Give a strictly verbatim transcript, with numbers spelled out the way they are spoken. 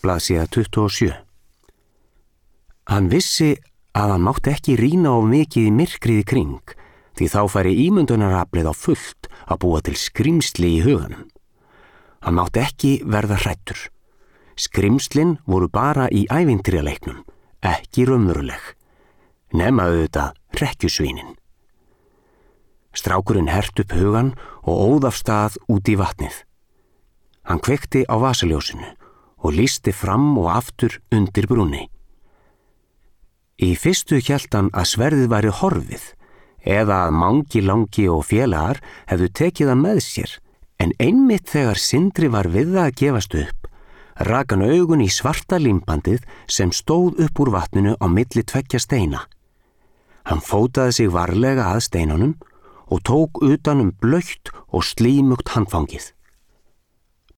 blaðsíða tuttugu og sjö. Hann vissi að hann mátti ekki rýna of mikið í myrkrið í kring, því þá færi ímyndunaraflið á fullt að búa til skrímsli í huganum. Hann mátti ekki verða hræddur. Skrímslin voru bara í ævintýraleiknum, ekki raunveruleg, nema auðvitað hrekkjusvínin. Strákurinn hert upp hugan og óð af stað út í vatnið. Hann kveikti á vasaljósinu og lýsti fram og aftur undir brúnni. Í fyrstu hélt hann að sverðið væri horfið eða að Mangi Langi og félagar hefðu tekið það með sér, en einmitt þegar Sindri var við það að gefast upp, rak hann augun í svarta límbandið sem stóð upp úr vatninu á milli tveggja steina. Hann fótaði sig varlega að steinunum og tók utan um blautt og slímugt handfangið.